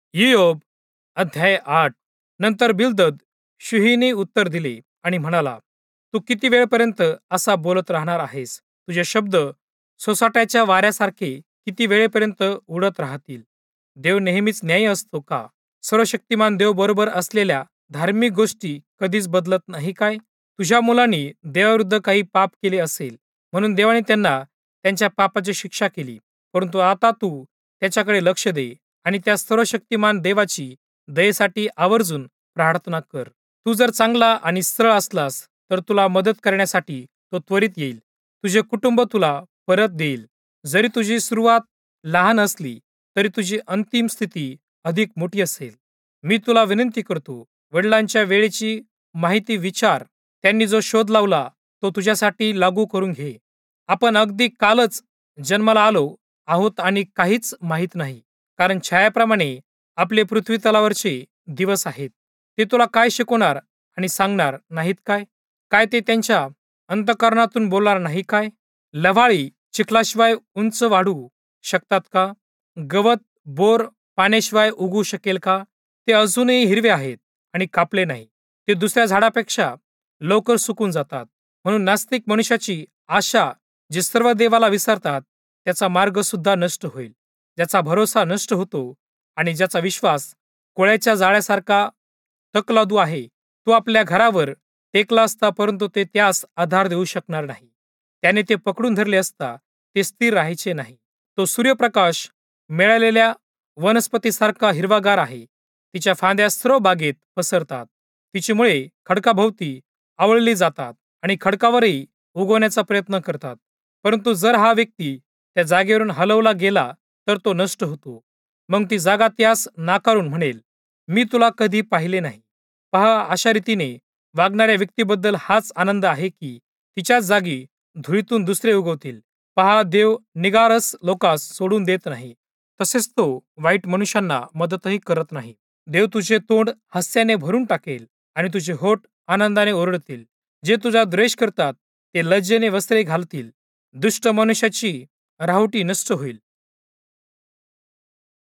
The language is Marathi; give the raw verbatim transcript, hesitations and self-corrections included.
इयोब अध्याय आठ. नंतर बिल्दद शुहीने उत्तर दिले आणि म्हणाला, तू किती वेळपर्यंत असा बोलत राहणार आहेस? तुझे शब्द सोसाट्याच्या वाऱ्यासारखे किती वेळेपर्यंत उडत राहतील? देव नेहमीच न्यायी असतो का? सर्वशक्तिमान देव बरोबर असलेल्या धार्मिक गोष्टी कधीच बदलत नाही काय? तुझ्या मुलांनी देवाविरुद्ध काही पाप केले असेल, म्हणून देवाने त्यांना त्यांच्या पापाची शिक्षा केली. परंतु आता तू त्याच्याकडे लक्ष दे आणि त्या सर्वशक्तिमान देवाची दयेसाठी आवर्जून प्रार्थना कर. तू जर चांगला आणि सरळ असलास तर तुला मदत करण्यासाठी तो त्वरित येईल. तुझे कुटुंब तुला परत देईल. जरी तुझी सुरुवात लहान असली तरी तुझी अंतिम स्थिती अधिक मोठी असेल. मी तुला विनंती करतो, वडिलांच्या वेळेची माहिती विचार. त्यांनी जो शोध लावला तो तुझ्यासाठी लागू करून घे. आपण अगदी कालच जन्माला आलो आहोत आणि काहीच माहीत नाही, कारण छायाप्रमाणे आपले पृथ्वीतलावरचे दिवस आहेत. ते तुला काय शिकवणार आणि सांगणार नाहीत काय? काय ते त्यांच्या अंतःकरणातून बोलणार नाही काय? लव्हाळी चिखलाशिवाय उंच वाढू शकतात का? गवत बोर पाण्याशिवाय उगू शकेल का? ते अजूनही हिरवे आहेत आणि कापले नाही. ते दुसऱ्या झाडापेक्षा लवकर सुकून जातात. म्हणून नास्तिक मनुष्याची आशा, जे सर्व देवाला विसरतात, त्याचा मार्ग सुद्धा नष्ट होईल. ज्याचा भरोसा नष्ट होतो आणि ज्याचा विश्वास कोळ्याच्या जाळ्यासारखा तकलादू आहे, तो आपल्या घरावर टेकला असता, परंतु ते त्यास आधार देऊ शकणार नाही. त्याने ते पकडून धरले असता ते स्थिर राहायचे नाही. तो सूर्यप्रकाश मिळालेल्या वनस्पतीसारखा हिरवागार आहे. तिच्या फांद्या सर्व बागेत पसरतात. तिची मुळे खडकाभोवती आवळली जातात आणि खडकावरही उगवण्याचा प्रयत्न करतात. परंतु जर हा व्यक्ती त्या जागेवरून हलवला गेला तर तो नष्ट होतो. मग ती जागा त्यास नाकारून म्हणेल, मी तुला कधी पाहिले नाही. पहा, अशा रीतीने वागणाऱ्या व्यक्तीबद्दल हाच आनंद आहे की तिच्याच जागी धुळीतून दुसरे उगवतील. पहा, देव निगारस लोकास सोडून देत नाही, तसेच तो वाईट मनुष्यांना मदतही करत नाही. देव तुझे तोंड हास्याने भरून टाकेल आणि तुझे होठ आनंदाने ओरडतील. जे तुझा द्वेष करतात ते लज्जेने वस्त्रे घालतील. दुष्ट मनुष्याची राहुटी नष्ट होईल